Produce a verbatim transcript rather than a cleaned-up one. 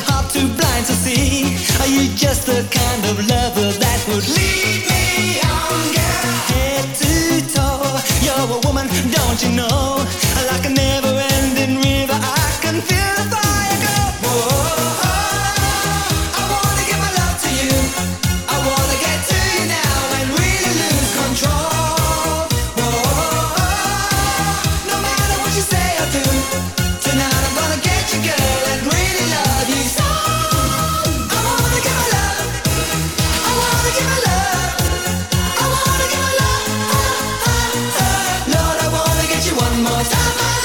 your heart too blind to see? Are you just the kind of lover that would lead me on, girl? Head to toe, you're a woman, don't you know? Like a never-ending river, I can feel the fire go. Whoa, I wanna give my love to you. I wanna get to you now and really lose control. Whoa, no matter what you say or do, tonight I'm gonna get you, girl, and really love you so. I wanna give my love. I wanna give my love. I wanna give my love. Lord, I wanna get you one more time.